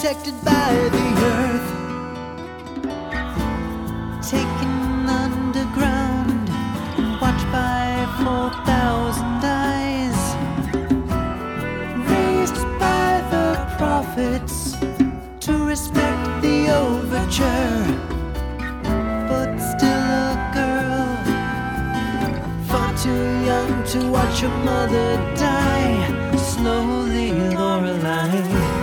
protected by the earth, taken underground, watched by 4,000 eyes, raised by the prophets to respect the overture, but still a girl, far too young to watch her mother die slowly, Lorelei.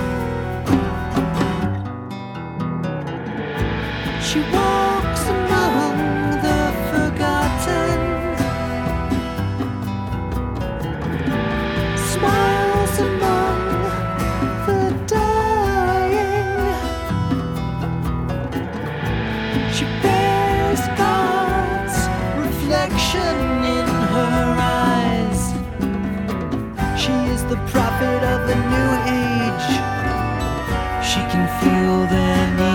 She walks among the forgotten, smiles among the dying. She bears God's reflection in her eyes. She is the prophet of the new age. She can feel their need.